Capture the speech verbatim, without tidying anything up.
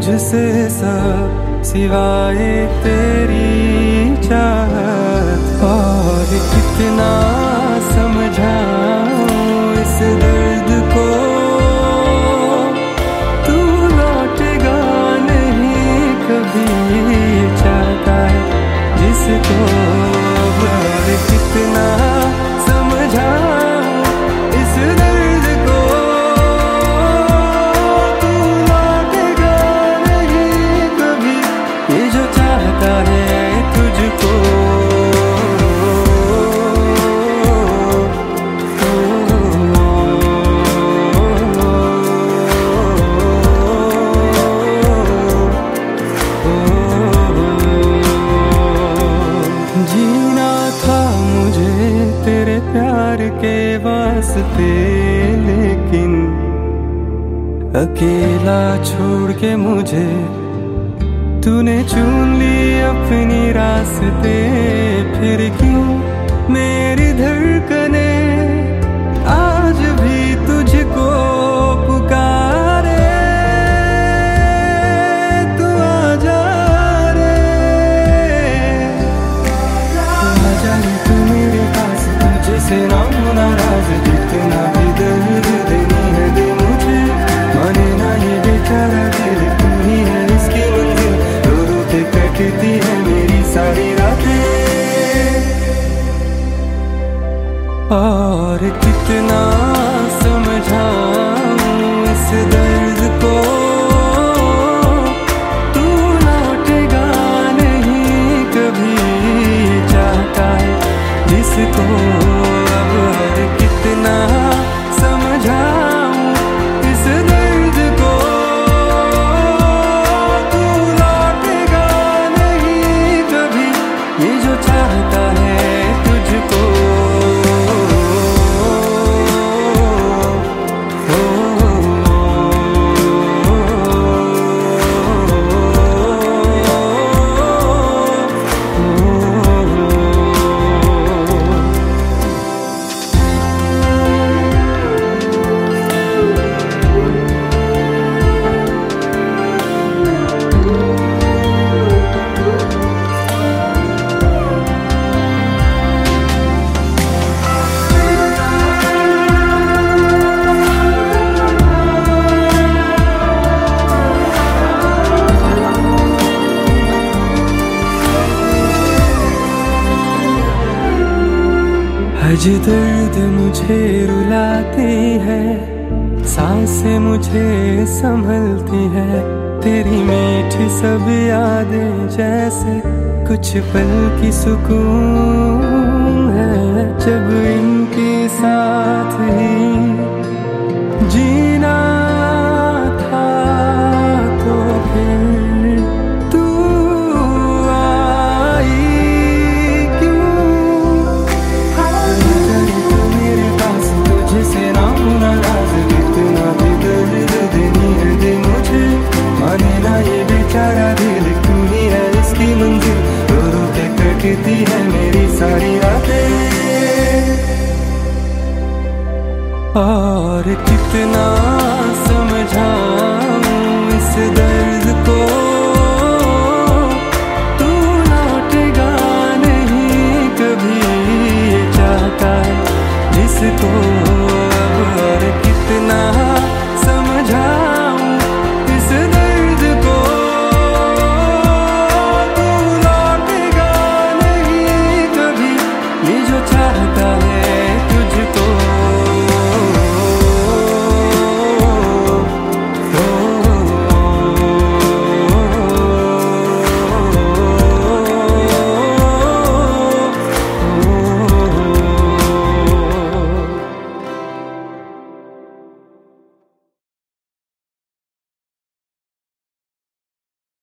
मुझसे सब सिवाय तेरी चाहत। और कितना समझाऊं इस दर्द को, तू लौटेगा नहीं कभी चाहता है जिसको। और कितना समझाऊं इस दर्द को, तू लौटेगा नहीं कभी ये जो चाहता है तुझको। जीना था मुझे तेरे प्यार के वास्ते, लेकिन अकेला छोड़ के मुझे तूने चुन ली अपनी रास्ते। फिर क्यों मेरी धड़कने आज भी तुझको पुकारे। तू आजा रे, आजा रे तू मेरे पास, तुझसे ना हूं नाराज। जितना भी दर्द देनी है दे मुझे, माने ना ये बेचारा दिल, तू ही है इसकी मंजिल। रो रो के कटती है मेरी सारी रातें। और कितना समझाऊं इस दर्द को, तू लौटेगा नहीं कभी चाहता है जिसको। और कितना समझाऊं इस दर्द को, तू लौटेगा नहीं कभी ये जो चाहता है तुझको। आज दर्द मुझे रुलाती है, सांसें मुझे संभलती है। तेरी मीठी सब यादें जैसे कुछ पल की सुकून है। जब इनके साथ ही जीना था तो फिर तू आई क्यों। तू मेरे पास, तुझसे ना हूं नाराज। जितना भी दर्द देनी है दे मुझे, माने ना ये बेचारा दिल, तू ही है इसकी मंजिल। रो रो के कटती है मेरी सारी रातें। और कितना